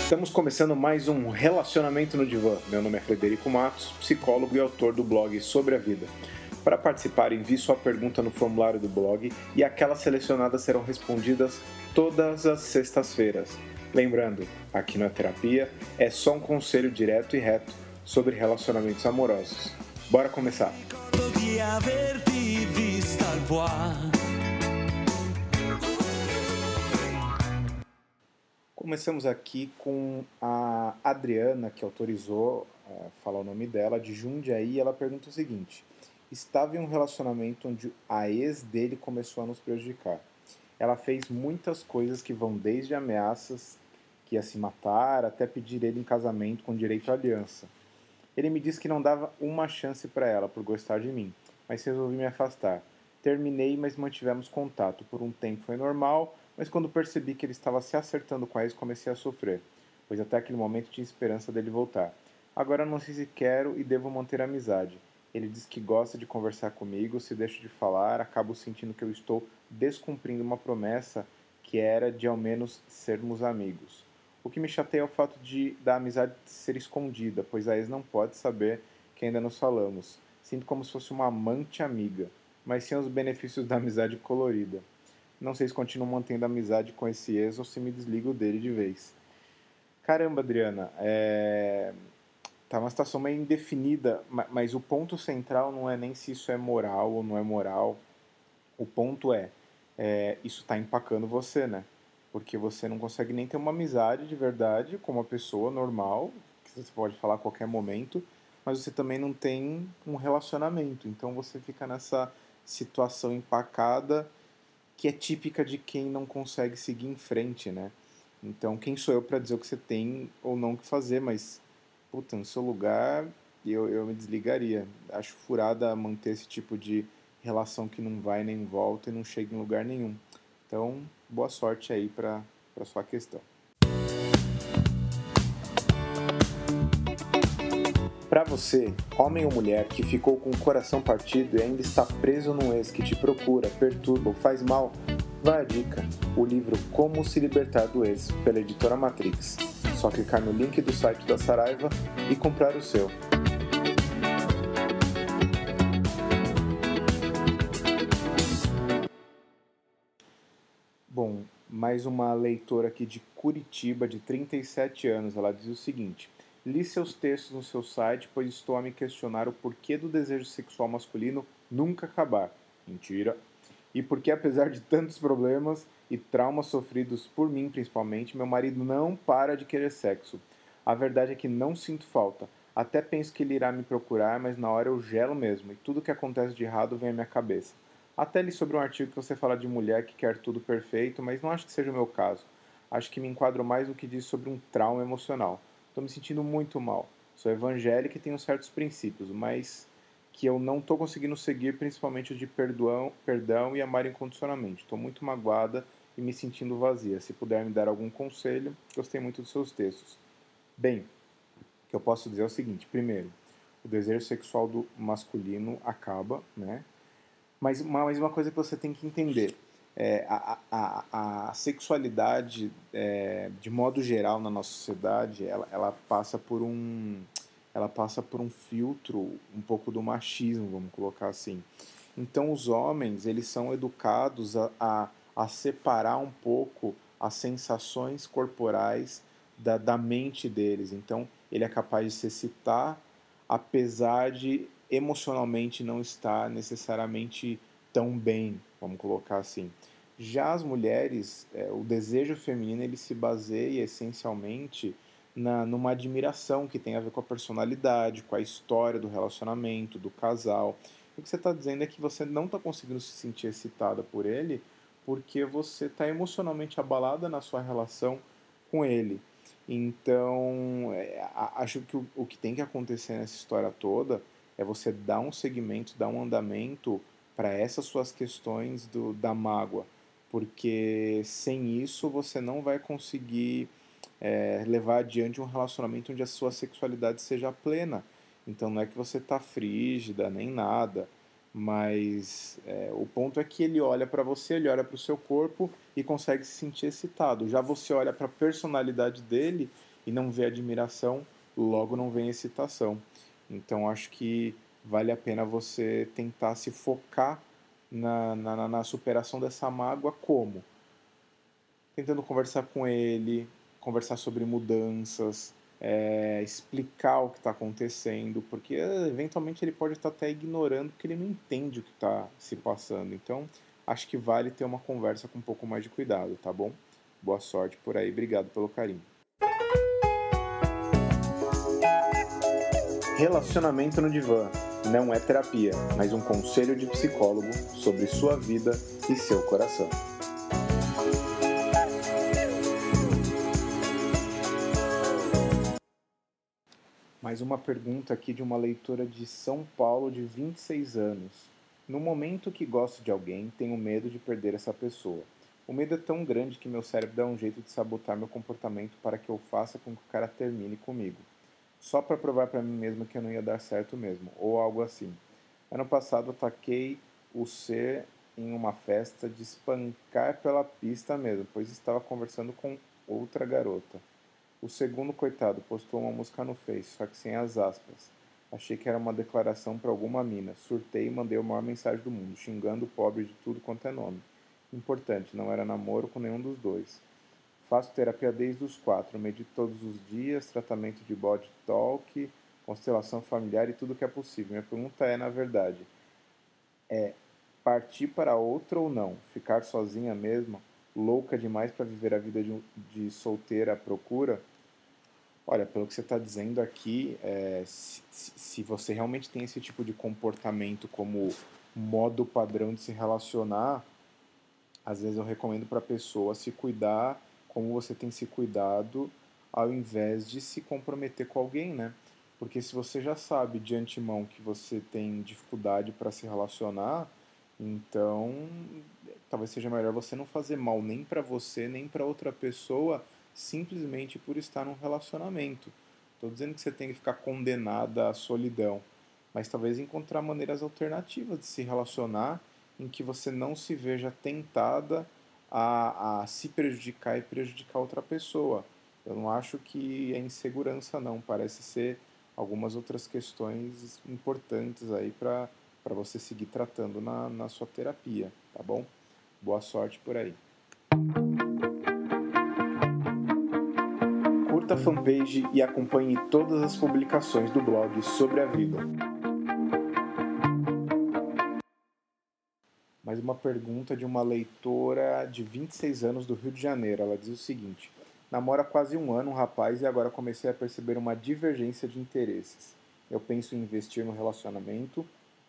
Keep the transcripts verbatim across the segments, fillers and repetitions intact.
Estamos começando mais um Relacionamento no Divã. Meu nome é Frederico Matos, psicólogo e autor do blog Sobre a Vida. Para participar, envie sua pergunta no formulário do blog e aquelas selecionadas serão respondidas todas as sextas-feiras. Lembrando, aqui não é terapia, é só um conselho direto e reto sobre relacionamentos amorosos. Bora começar! Começamos aqui com a Adriana, que autorizou uh, falar o nome dela, de Jundiaí. Ela pergunta o seguinte: estava em um relacionamento onde a ex dele começou a nos prejudicar. Ela fez muitas coisas que vão desde ameaças que ia se matar até pedir ele em casamento com direito à aliança. Ele me disse que não dava uma chance para ela por gostar de mim, mas resolvi me afastar. Terminei, mas mantivemos contato. Por um tempo foi normal, mas quando percebi que ele estava se acertando com a ex, comecei a sofrer, pois até aquele momento tinha esperança dele voltar. Agora não sei se quero e devo manter a amizade. Ele diz que gosta de conversar comigo, se deixo de falar, acabo sentindo que eu estou descumprindo uma promessa que era de ao menos sermos amigos. O que me chateia é o fato de da amizade ser escondida, pois a ex não pode saber que ainda nos falamos. Sinto como se fosse uma amante amiga, mas sem os benefícios da amizade colorida. Não sei se continuo mantendo amizade com esse ex ou se me desligo dele de vez. Caramba, Adriana, é... tá uma situação meio indefinida, mas o ponto central não é nem se isso é moral ou não é moral. O ponto é, é isso está empacando você, né? Porque você não consegue nem ter uma amizade de verdade com uma pessoa normal, que você pode falar a qualquer momento, mas você também não tem um relacionamento. Então você fica nessa situação empacada que é típica de quem não consegue seguir em frente, né? Então, quem sou eu para dizer o que você tem ou não que fazer, mas, puta, no seu lugar, eu, eu me desligaria. Acho furada manter esse tipo de relação que não vai nem volta e não chega em lugar nenhum. Então, boa sorte aí para para sua questão. Para você, homem ou mulher que ficou com o coração partido e ainda está preso num ex que te procura, perturba ou faz mal, vai a dica, o livro Como se Libertar do Ex, pela editora Matrix. Só clicar no link do site da Saraiva e comprar o seu. Bom, mais uma leitora aqui de Curitiba, de trinta e sete anos, ela diz o seguinte: li seus textos no seu site, pois estou a me questionar o porquê do desejo sexual masculino nunca acabar. Mentira. E porque, apesar de tantos problemas e traumas sofridos por mim, principalmente, meu marido não para de querer sexo. A verdade é que não sinto falta. Até penso que ele irá me procurar, mas na hora eu gelo mesmo, e tudo que acontece de errado vem à minha cabeça. Até li sobre um artigo que você fala de mulher que quer tudo perfeito, mas não acho que seja o meu caso. Acho que me enquadro mais no que diz sobre um trauma emocional. Estou me sentindo muito mal. Sou evangélica e tenho certos princípios, mas que eu não estou conseguindo seguir, principalmente os de perdão, perdão e amar incondicionalmente. Estou muito magoada e me sentindo vazia. Se puder me dar algum conselho, gostei muito dos seus textos. Bem, o que eu posso dizer é o seguinte: primeiro, o desejo sexual do masculino acaba, né? Mas uma, mas uma coisa que você tem que entender, é, a, a, a sexualidade, é, de modo geral, na nossa sociedade, ela, ela passa por um... ela passa por um filtro um pouco do machismo, vamos colocar assim. Então, os homens, eles são educados a, a, a separar um pouco as sensações corporais da, da mente deles. Então, ele é capaz de se excitar, apesar de emocionalmente não estar necessariamente tão bem, vamos colocar assim. Já as mulheres, é, o desejo feminino, ele se baseia essencialmente Na, numa admiração que tem a ver com a personalidade, com a história do relacionamento, do casal. O que você está dizendo é que você não está conseguindo se sentir excitada por ele porque você está emocionalmente abalada na sua relação com ele. Então, é, acho que o, o que tem que acontecer nessa história toda é você dar um segmento, dar um andamento para essas suas questões do, da mágoa, porque sem isso você não vai conseguir É, levar adiante um relacionamento onde a sua sexualidade seja plena. Então não é que você está frígida nem nada, mas é, o ponto é que ele olha para você, ele olha para o seu corpo e consegue se sentir excitado. Já você olha para a personalidade dele e não vê admiração, logo não vem excitação. Então acho que vale a pena você tentar se focar na, na, na superação dessa mágoa como? Tentando conversar com ele, conversar sobre mudanças, é, explicar o que está acontecendo, porque é, eventualmente ele pode estar até ignorando porque ele não entende o que está se passando. Então, acho que vale ter uma conversa com um pouco mais de cuidado, tá bom? Boa sorte por aí, obrigado pelo carinho. Relacionamento no divã não é terapia, mas um conselho de psicólogo sobre sua vida e seu coração. Mais uma pergunta aqui de uma leitora de São Paulo de vinte e seis anos. No momento que gosto de alguém, tenho medo de perder essa pessoa. O medo é tão grande que meu cérebro dá um jeito de sabotar meu comportamento para que eu faça com que o cara termine comigo. Só para provar para mim mesmo que eu não ia dar certo mesmo, ou algo assim. Ano passado ataquei o ser em uma festa de espancar pela pista mesmo, pois estava conversando com outra garota. O segundo, coitado, postou uma música no Face, só que sem as aspas. Achei que era uma declaração para alguma mina. Surtei e mandei a maior mensagem do mundo, xingando o pobre de tudo quanto é nome. Importante, não era namoro com nenhum dos dois. Faço terapia desde os quatro, medito todos os dias, tratamento de body talk, constelação familiar e tudo que é possível. Minha pergunta é, na verdade, é partir para outra ou não? Ficar sozinha mesmo? Louca demais para viver a vida de, de solteira à procura? Olha, pelo que você está dizendo aqui, é, se, se você realmente tem esse tipo de comportamento como modo padrão de se relacionar, às vezes eu recomendo para a pessoa se cuidar como você tem se cuidado, ao invés de se comprometer com alguém, né? Porque se você já sabe de antemão que você tem dificuldade para se relacionar, então talvez seja melhor você não fazer mal nem para você, nem para outra pessoa, simplesmente por estar num relacionamento. Estou dizendo que você tem que ficar condenada à solidão, mas talvez encontrar maneiras alternativas de se relacionar em que você não se veja tentada a, a se prejudicar e prejudicar outra pessoa. Eu não acho que é insegurança, não. Parece ser algumas outras questões importantes aí para para você seguir tratando na, na sua terapia, tá bom? Boa sorte por aí. Curta a fanpage e acompanhe todas as publicações do blog sobre a vida. Mais uma pergunta de uma leitora de vinte e seis anos do Rio de Janeiro. Ela diz o seguinte: namoro há quase um ano um rapaz e agora comecei a perceber uma divergência de interesses. Eu penso em investir no relacionamento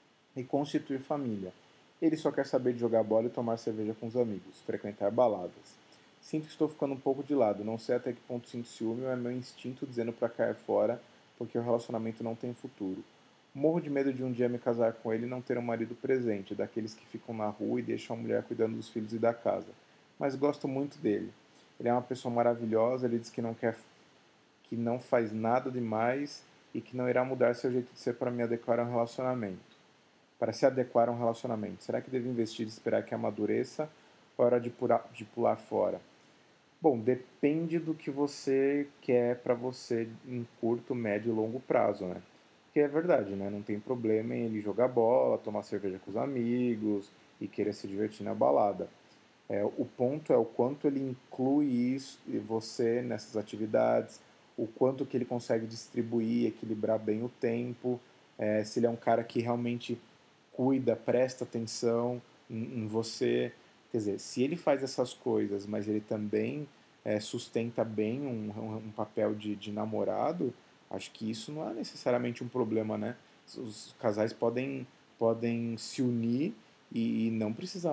e constituir família. Ele só quer saber de jogar bola e tomar cerveja com os amigos, frequentar baladas. Sinto que estou ficando um pouco de lado, não sei até que ponto sinto ciúme ou é meu instinto dizendo para cair fora porque o relacionamento não tem futuro. Morro de medo de um dia me casar com ele e não ter um marido presente, daqueles que ficam na rua e deixam a mulher cuidando dos filhos e da casa. Mas gosto muito dele. Ele é uma pessoa maravilhosa, ele diz que não quer, que não faz nada demais e que não irá mudar seu jeito de ser para me adequar a um relacionamento. Para se adequar a um relacionamento, será que devo investir e esperar que amadureça ou é hora de, pular, de pular fora? Bom, depende do que você quer para você em curto, médio e longo prazo, né? Que é verdade, né? Não tem problema em ele jogar bola, tomar cerveja com os amigos e querer se divertir na balada. É, o ponto é o quanto ele inclui isso, você nessas atividades, o quanto que ele consegue distribuir, equilibrar bem o tempo, é, se ele é um cara que realmente cuida, presta atenção em, em você. Quer dizer, se ele faz essas coisas, mas ele também é, sustenta bem um, um, um papel de, de namorado, acho que isso não é necessariamente um problema, né? Os casais podem, podem se unir e, e não precisa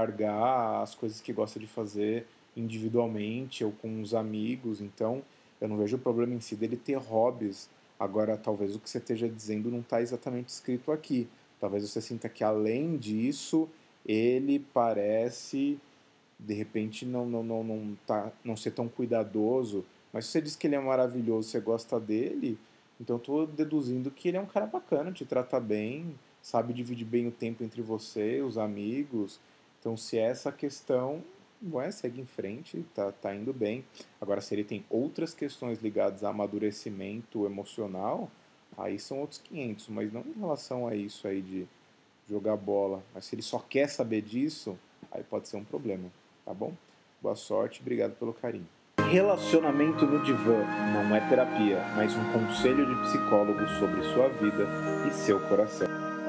largar as coisas que gosta de fazer individualmente ou com os amigos. Então, eu não vejo o problema em si dele ter hobbies. Agora, talvez o que você esteja dizendo não está exatamente escrito aqui. Talvez você sinta que, além disso, ele parece, de repente, não, não, não, não, tá, não ser tão cuidadoso. Mas se você diz que ele é maravilhoso, você gosta dele, então eu estou deduzindo que ele é um cara bacana, te trata bem, sabe dividir bem o tempo entre você, os amigos. Então, se é essa questão, Bom, é, segue em frente, tá, tá indo bem. Agora, se ele tem outras questões ligadas a amadurecimento emocional, aí são outros quinhentos, mas não em relação a isso aí de jogar bola. Mas se ele só quer saber disso, aí pode ser um problema, tá bom? Boa sorte, obrigado pelo carinho. Relacionamento no divã não é terapia, mas um conselho de psicólogo sobre sua vida e seu coração.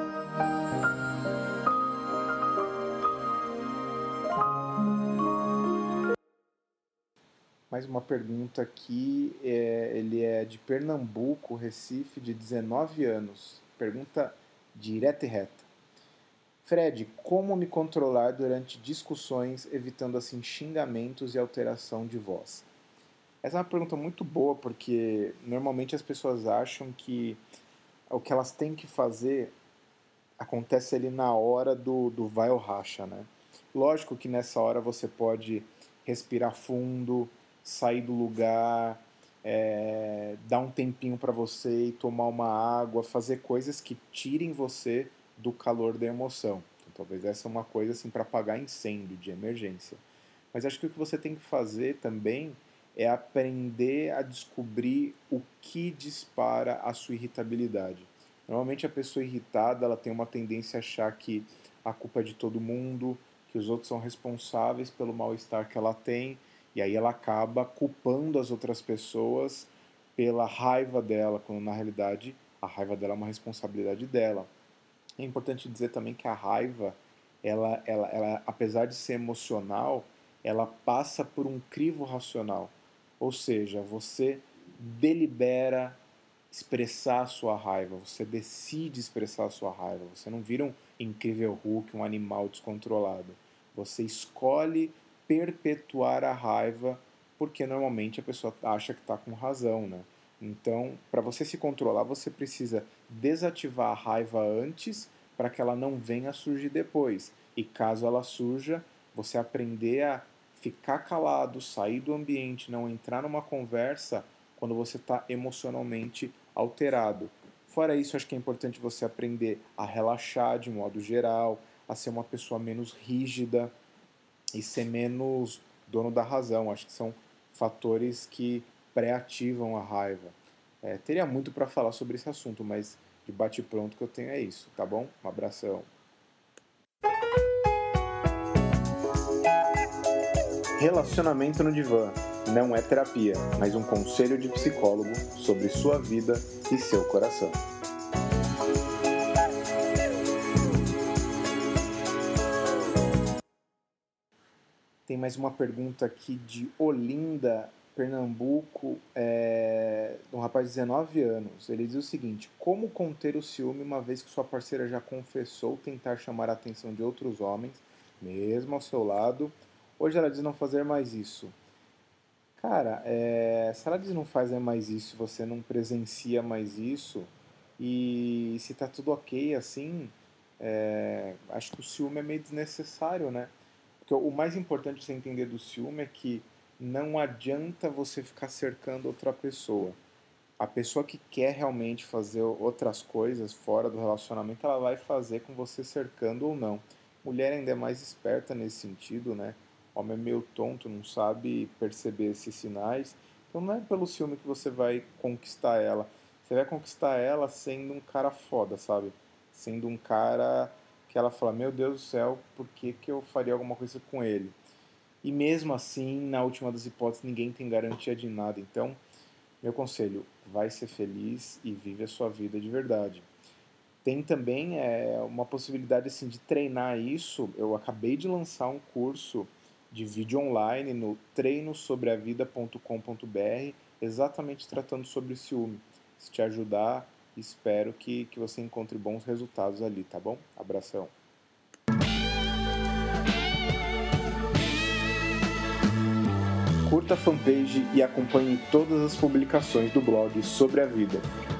Mais uma pergunta aqui, é, ele é de Pernambuco, Recife, de dezenove anos. Pergunta direta e reta. Fred, como me controlar durante discussões, evitando assim xingamentos e alteração de voz? Essa é uma pergunta muito boa, porque normalmente as pessoas acham que o que elas têm que fazer acontece ali na hora do, do vai ou racha, né? Lógico que nessa hora você pode respirar fundo, sair do lugar, é, dar um tempinho para você e tomar uma água, fazer coisas que tirem você do calor da emoção. Então, talvez essa é uma coisa assim para apagar incêndio de emergência. Mas acho que o que você tem que fazer também é aprender a descobrir o que dispara a sua irritabilidade. Normalmente a pessoa irritada, ela tem uma tendência a achar que a culpa é de todo mundo, que os outros são responsáveis pelo mal-estar que ela tem, e aí ela acaba culpando as outras pessoas pela raiva dela, quando na realidade a raiva dela é uma responsabilidade dela. É importante dizer também que a raiva, ela, ela, ela, apesar de ser emocional, ela passa por um crivo racional. Ou seja, você delibera expressar a sua raiva, você decide expressar a sua raiva, você não vira um incrível Hulk, um animal descontrolado. Você escolhe perpetuar a raiva porque normalmente a pessoa acha que está com razão, né? Então, para você se controlar, você precisa desativar a raiva antes para que ela não venha a surgir depois. E caso ela surja, você aprender a ficar calado, sair do ambiente, não entrar numa conversa quando você está emocionalmente alterado. Fora isso, acho que é importante você aprender a relaxar de modo geral, a ser uma pessoa menos rígida e ser menos dono da razão. Acho que são fatores que pré-ativam a raiva. É, teria muito para falar sobre esse assunto, mas de bate-pronto que eu tenho é isso, tá bom? Um abração. Relacionamento no divã não é terapia, mas um conselho de psicólogo sobre sua vida e seu coração. Tem mais uma pergunta aqui de Olinda, Pernambuco, é, de um rapaz de dezenove anos. Ele diz o seguinte: como conter o ciúme uma vez que sua parceira já confessou tentar chamar a atenção de outros homens, mesmo ao seu lado? Hoje ela diz não fazer mais isso. Cara, é, se ela diz não fazer mais isso, você não presencia mais isso, e se tá tudo ok assim, é, acho que o ciúme é meio desnecessário, né? Porque o mais importante você entender do ciúme é que não adianta você ficar cercando outra pessoa. A pessoa que quer realmente fazer outras coisas fora do relacionamento, ela vai fazer com você cercando ou não. Mulher ainda é mais esperta nesse sentido, né? Homem é meio tonto, não sabe perceber esses sinais. Então não é pelo ciúme que você vai conquistar ela. Você vai conquistar ela sendo um cara foda, sabe? Sendo um cara que ela fala, meu Deus do céu, por que, que eu faria alguma coisa com ele? E mesmo assim, na última das hipóteses, ninguém tem garantia de nada. Então, meu conselho, vai ser feliz e vive a sua vida de verdade. Tem também é, uma possibilidade assim, de treinar isso. Eu acabei de lançar um curso de vídeo online no treino sobre a vida ponto com ponto b r, exatamente tratando sobre ciúme. Se te ajudar, espero que, que você encontre bons resultados ali, tá bom? Abração. Curta a fanpage e acompanhe todas as publicações do blog sobre a vida.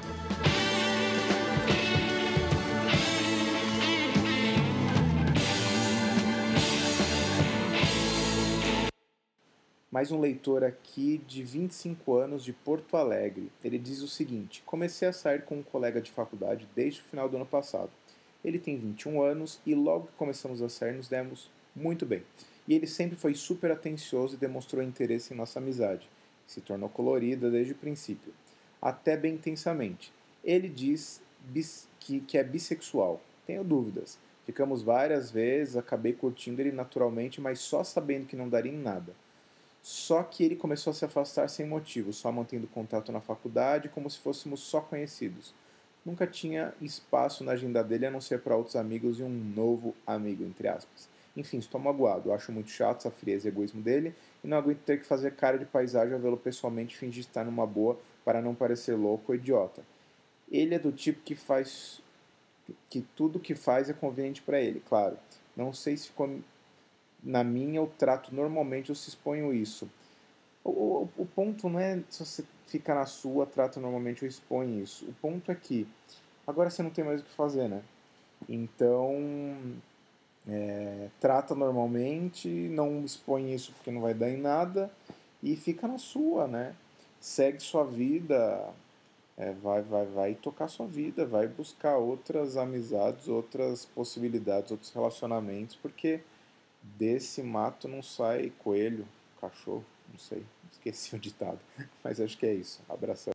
Mais um leitor aqui de vinte e cinco anos de Porto Alegre. Ele diz o seguinte: comecei a sair com um colega de faculdade desde o final do ano passado. Ele tem vinte e um anos e logo que começamos a sair nos demos muito bem. E ele sempre foi super atencioso e demonstrou interesse em nossa amizade. Se tornou colorida desde o princípio, até bem intensamente. Ele diz bis, que, que é bissexual. Tenho dúvidas. Ficamos várias vezes, acabei curtindo ele naturalmente, mas só sabendo que não daria em nada. Só que ele começou a se afastar sem motivo, só mantendo contato na faculdade, como se fôssemos só conhecidos. Nunca tinha espaço na agenda dele a não ser para outros amigos e um novo amigo, entre aspas. Enfim, estou magoado. Acho muito chato essa frieza e egoísmo dele e não aguento ter que fazer cara de paisagem ao vê-lo pessoalmente e fingir estar numa boa para não parecer louco ou idiota. Ele é do tipo que faz que tudo que faz é conveniente para ele, claro. Não sei se ficou na minha eu trato normalmente ou se exponho isso. O, o, o ponto não é se você fica na sua, trata normalmente ou expõe isso. O ponto é que agora você não tem mais o que fazer, né? Então, é, trata normalmente, não expõe isso porque não vai dar em nada e fica na sua, né? Segue sua vida, é, vai, vai, vai tocar sua vida, vai buscar outras amizades, outras possibilidades, outros relacionamentos, porque desse mato não sai coelho, cachorro, não sei, esqueci o ditado, mas acho que é isso. Abração.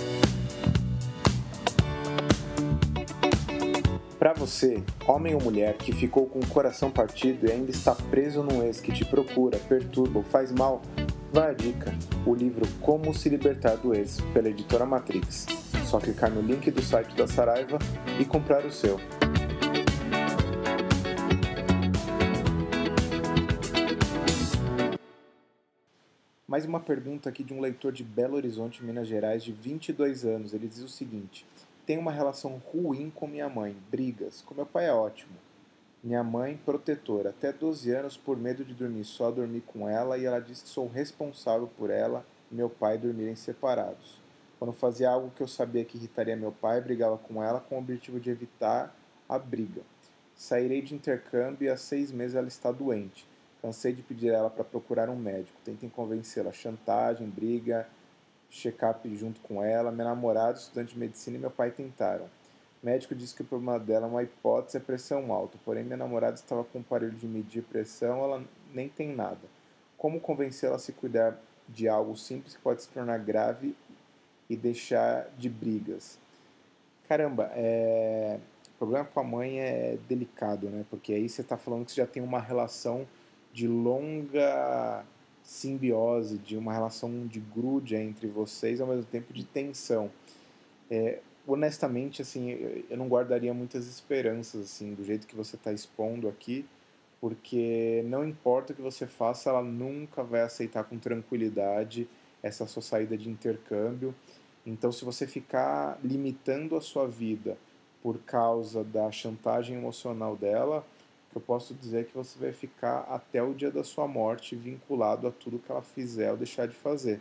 Para você, homem ou mulher que ficou com o coração partido e ainda está preso num ex que te procura, perturba ou faz mal, vai a dica: o livro Como se Libertar do Ex, pela editora Matrix. Só clicar no link do site da Saraiva e comprar o seu. Mais uma pergunta aqui de um leitor de Belo Horizonte, Minas Gerais, de vinte e dois anos. Ele diz o seguinte: tenho uma relação ruim com minha mãe, brigas. Com meu pai é ótimo. Minha mãe, protetora, até doze anos, por medo de dormir só, dormi com ela e ela diz que sou responsável por ela e meu pai dormirem separados. Quando fazia algo que eu sabia que irritaria meu pai, brigava com ela com o objetivo de evitar a briga. Sairei de intercâmbio e há seis meses ela está doente. Cansei de pedir a ela para procurar um médico. Tentem convencê-la. Chantagem, briga, check-up junto com ela. Meu namorado, estudante de medicina, e meu pai tentaram. O médico disse que o problema dela, uma hipótese, é pressão alta. Porém, minha namorada estava com um aparelho de medir pressão, ela nem tem nada. Como convencê-la a se cuidar de algo simples que pode se tornar grave e deixar de brigas? Caramba, é... o problema com a mãe é delicado, né? Porque aí você está falando que você já tem uma relação de longa simbiose, de uma relação de grude entre vocês, ao mesmo tempo de tensão. É, honestamente, assim, eu não guardaria muitas esperanças, assim, do jeito que você está expondo aqui, porque não importa o que você faça, ela nunca vai aceitar com tranquilidade essa sua saída de intercâmbio. Então, se você ficar limitando a sua vida por causa da chantagem emocional dela, eu posso dizer que você vai ficar até o dia da sua morte vinculado a tudo que ela fizer ou deixar de fazer.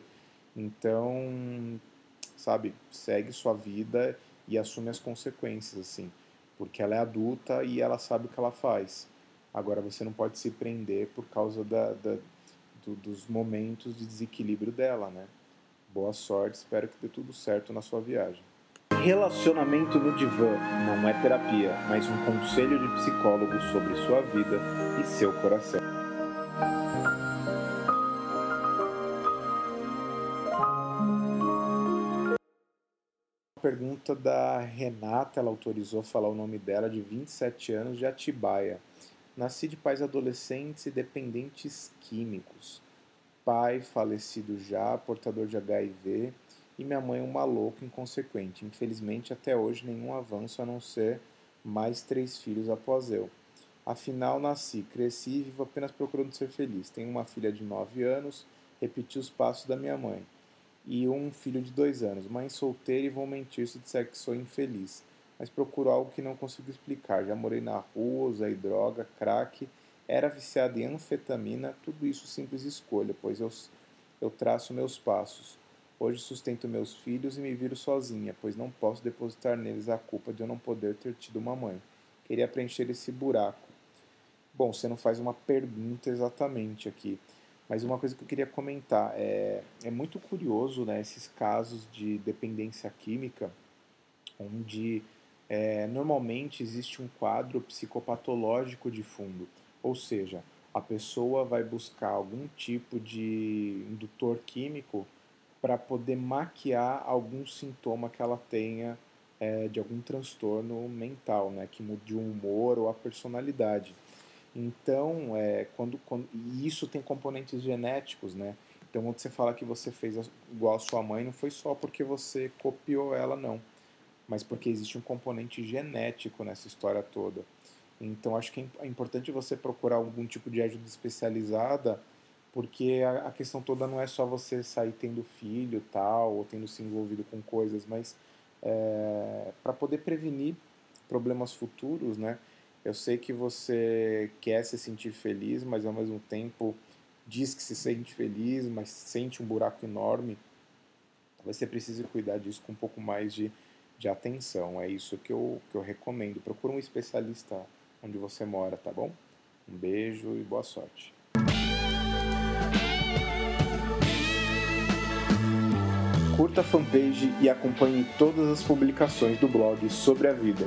Então, sabe, segue sua vida e assume as consequências, assim, porque ela é adulta e ela sabe o que ela faz. Agora, você não pode se prender por causa da, da do, dos momentos de desequilíbrio dela, né? Boa sorte, espero que dê tudo certo na sua viagem. Relacionamento no divã não é terapia, mas um conselho de psicólogo sobre sua vida e seu coração. Pergunta da Renata, ela autorizou falar o nome dela, de vinte e sete anos, de Atibaia. Nasci de pais adolescentes e dependentes químicos. Pai falecido já, portador de H I V, e minha mãe um maluco inconsequente. Infelizmente, até hoje, nenhum avanço a não ser mais três filhos após eu. Afinal, nasci, cresci e vivo apenas procurando ser feliz. Tenho uma filha de nove anos, repeti os passos da minha mãe, e um filho de dois anos. Mãe solteira e vou mentir se disser que sou infeliz. Mas procuro algo que não consigo explicar. Já morei na rua, usei droga, crack, era viciado em anfetamina, tudo isso simples escolha, pois eu, eu traço meus passos. Hoje sustento meus filhos e me viro sozinha, pois não posso depositar neles a culpa de eu não poder ter tido uma mãe. Queria preencher esse buraco. Bom, você não faz uma pergunta exatamente aqui, mas uma coisa que eu queria comentar é, é muito curioso, né, esses casos de dependência química, onde é, normalmente existe um quadro psicopatológico de fundo, ou seja, a pessoa vai buscar algum tipo de indutor químico para poder maquiar algum sintoma que ela tenha é, de algum transtorno mental, né, que mude o humor ou a personalidade. Então, é, quando, quando, e isso tem componentes genéticos, né? Então, quando você fala que você fez igual a sua mãe, não foi só porque você copiou ela, não, mas porque existe um componente genético nessa história toda. Então, acho que é importante você procurar algum tipo de ajuda especializada, porque a, a questão toda não é só você sair tendo filho, tal, ou tendo se envolvido com coisas, mas é, para poder prevenir problemas futuros, né? Eu sei que você quer se sentir feliz, mas ao mesmo tempo diz que se sente feliz, mas sente um buraco enorme. Talvez você precise cuidar disso com um pouco mais de, de atenção. É isso que eu, que eu recomendo. Procura um especialista onde você mora, tá bom? Um beijo e boa sorte. Curta a fanpage e acompanhe todas as publicações do blog Sobre a Vida.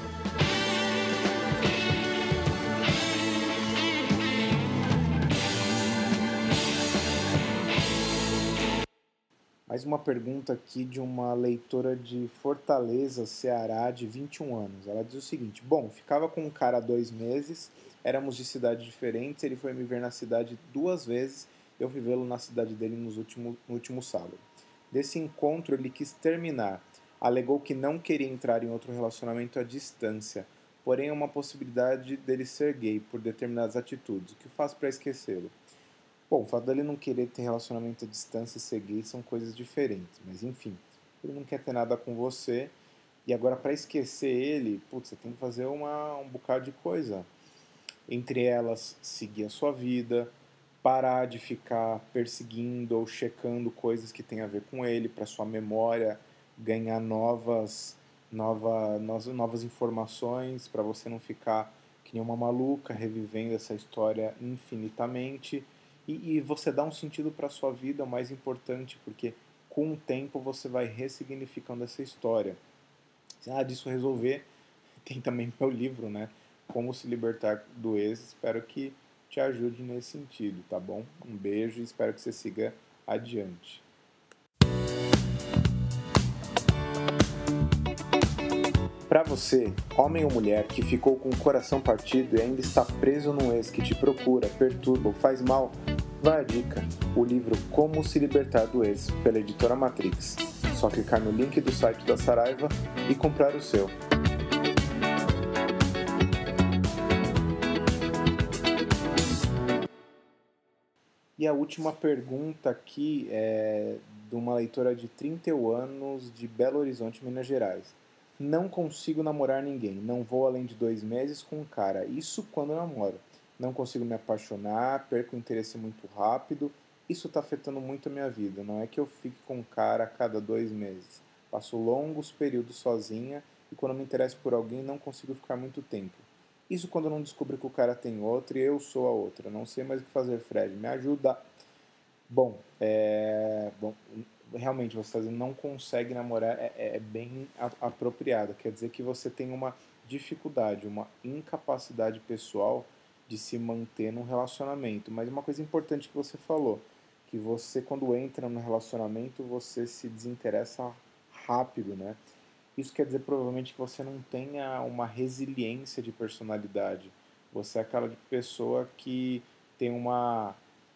Mais uma pergunta aqui de uma leitora de Fortaleza, Ceará, de vinte e um anos. Ela diz o seguinte: bom, ficava com um cara há dois meses, éramos de cidades diferentes, ele foi me ver na cidade duas vezes, eu fui vê-lo na cidade dele nos últimos, no último sábado. Desse encontro ele quis terminar, alegou que não queria entrar em outro relacionamento à distância, porém é uma possibilidade dele ser gay por determinadas atitudes. O que faço para esquecê-lo? Bom, o fato dele não querer ter relacionamento à distância e ser gay são coisas diferentes, mas enfim, ele não quer ter nada com você e agora para esquecer ele, putz, você tem que fazer uma, um bocado de coisa. Entre elas, seguir a sua vida, parar de ficar perseguindo ou checando coisas que tem a ver com ele para sua memória ganhar novas, nova, novas informações, para você não ficar que nem uma maluca revivendo essa história infinitamente. E, e você dá um sentido para a sua vida, é o mais importante, porque com o tempo você vai ressignificando essa história. Ah, disso resolver, tem também meu livro, né? Como se libertar do ex. Espero que te ajude nesse sentido, tá bom? Um beijo e espero que você siga adiante. Para você, homem ou mulher que ficou com o coração partido e ainda está preso num ex que te procura, perturba ou faz mal, vai a dica: o livro Como se Libertar do Ex, pela editora Matrix. Só clicar no link do site da Saraiva e comprar o seu. E a última pergunta aqui é de uma leitora de trinta e um anos de Belo Horizonte, Minas Gerais. Não consigo namorar ninguém, não vou além de dois meses com um cara, isso quando namoro. Não consigo me apaixonar, perco o interesse muito rápido, isso está afetando muito a minha vida. Não é que eu fique com um cara a cada dois meses. Passo longos períodos sozinha e quando me interesso por alguém não consigo ficar muito tempo. Isso quando eu não descubro que o cara tem outra e eu sou a outra. Não sei mais o que fazer, Fred. Me ajuda. Bom, é... Bom realmente você não consegue namorar é, é bem apropriado. Quer dizer que você tem uma dificuldade, uma incapacidade pessoal de se manter num relacionamento. Mas uma coisa importante que você falou, que você quando entra no relacionamento, você se desinteressa rápido, né? Isso quer dizer provavelmente que você não tenha uma resiliência de personalidade. Você é aquela pessoa que tem uma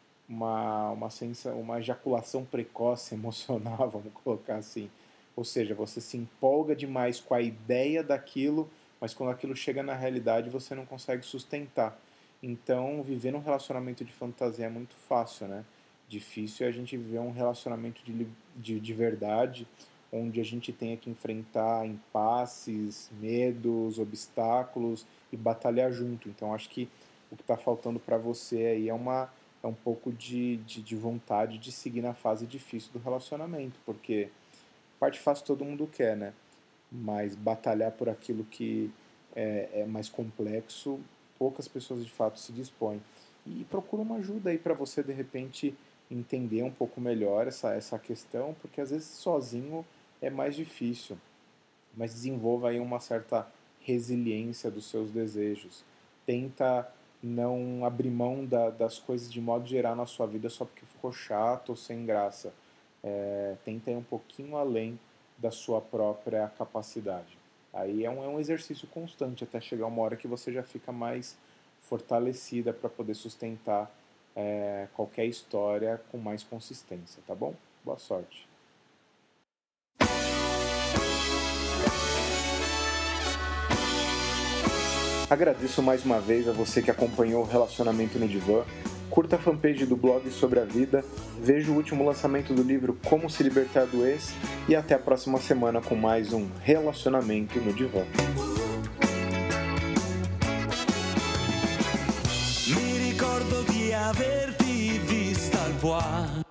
uma uma sensa, uma ejaculação precoce emocional, vamos colocar assim. Ou seja, você se empolga demais com a ideia daquilo, mas quando aquilo chega na realidade você não consegue sustentar. Então, viver um relacionamento de fantasia é muito fácil, né? Difícil é a gente viver um relacionamento de, de, de verdade, onde a gente tenha que enfrentar impasses, medos, obstáculos e batalhar junto. Então, acho que o que está faltando para você aí é uma é um pouco de, de, de vontade de seguir na fase difícil do relacionamento, porque parte fácil todo mundo quer, né? Mas batalhar por aquilo que é, é mais complexo, poucas pessoas de fato se dispõem. E procura uma ajuda aí para você, de repente, entender um pouco melhor essa, essa questão, porque às vezes sozinho é mais difícil, mas desenvolva aí uma certa resiliência dos seus desejos. Tenta não abrir mão da, das coisas de modo geral na sua vida só porque ficou chato ou sem graça. É, tenta ir um pouquinho além da sua própria capacidade. Aí é um, é um exercício constante até chegar uma hora que você já fica mais fortalecida para poder sustentar é, qualquer história com mais consistência, tá bom? Boa sorte! Agradeço mais uma vez a você que acompanhou o Relacionamento no Divã. Curta a fanpage do blog Sobre a Vida, veja o último lançamento do livro Como Se Libertar do Ex e até a próxima semana com mais um Relacionamento no Divã. Mi ricordo di averti vista al bois